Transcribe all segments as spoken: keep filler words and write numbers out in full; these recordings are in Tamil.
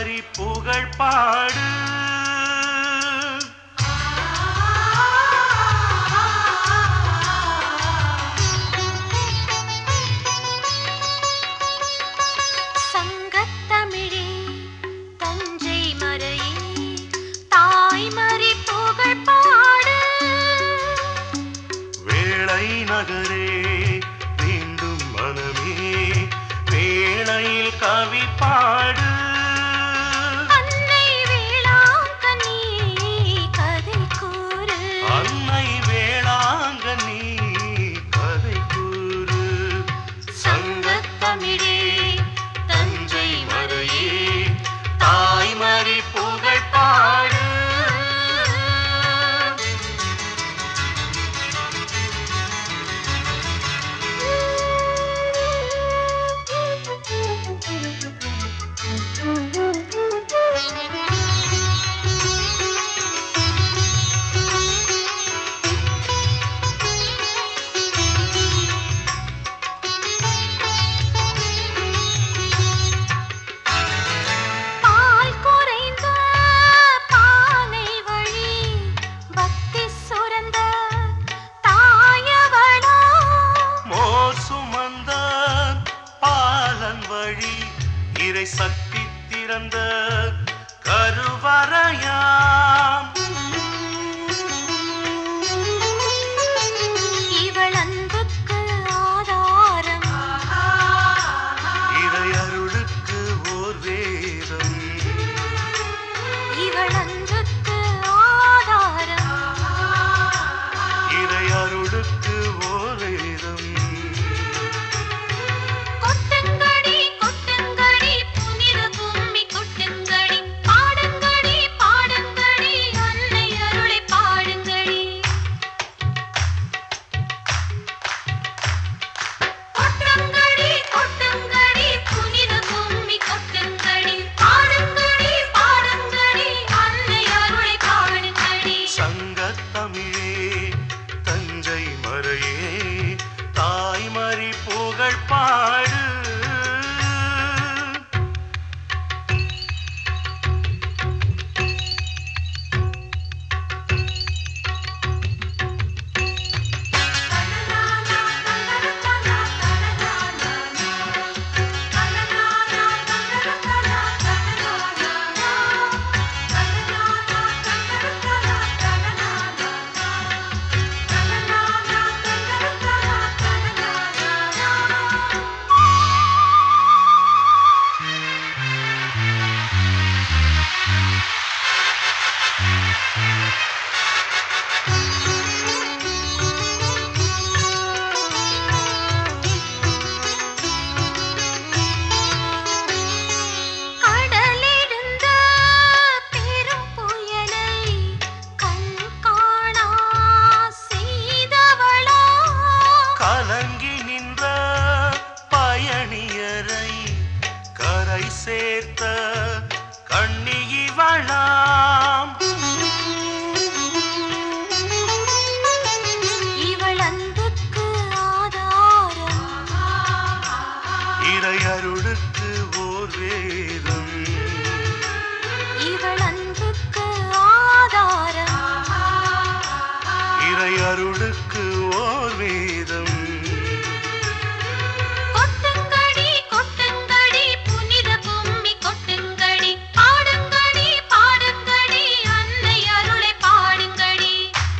தாய்மறி புகழ் பாடு. சங்கத்தமிழே தஞ்சை மறையே தாய்மறி புகழ் பாடு. வேளை நகரே வேண்டும் மனமே வேளையில் கவி பாடு. அன்னை வேளாங்கண்ணி கதை கூறு. அன்னை வேளாங்கண்ணி கதை கூறு. சங்கத்தமிழே தஞ்சை மறையே தாய்மறி புகழ் பாடு. இறை சக்தி திறந்த கருவறையாம். இவள் அன்புக்கு ஆதாரம். இறை அருளுக்கு ஓர் வேதம். இவள் அன்புக்கு ஆதாரம். இறை அருளுக்கு ஓர் வேதம். சங்கத்தமிழே தஞ்சை மறையே தாய்மறி புகழ் பாடு. கலங்கி நின்ற பயணியரை கரை சேர்த்த கண்ணியிவளாம். இவள் அன்புக்கு ஆதாரம். இறை அருளுக்கு ஓர் வேதம். இவள் அன்புக்கு ஆதாரம். இறை அருளுக்கு ஓர் வேதம். கொட்டுங்கடி கொட்டுங்கடி புனித கும்மி கொட்டுங்கடி. பாடுங்கடி பாடுங்கடி அன்னை அருளை பாடுங்கடி.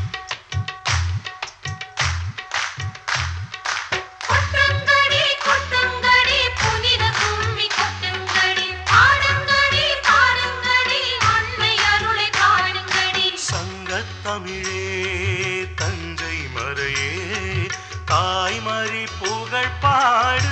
கொட்டுங்கடி கொட்டுங்கடி புனித கும்மி கொட்டுங்கடி. பாடுங்கடி பாடுங்கடி அன்னை அருளை பாடுங்கடி. சங்கத்தமிழே தஞ்சை மறையே தாய்மறி புகழ் பாடு.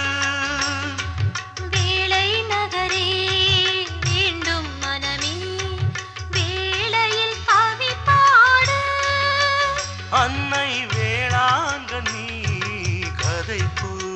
வேளை நகரே வேண்டும் மனமே வேளையில் கவி பாடு. அன்னை வேளாங்கண்ணி கதை கூறு.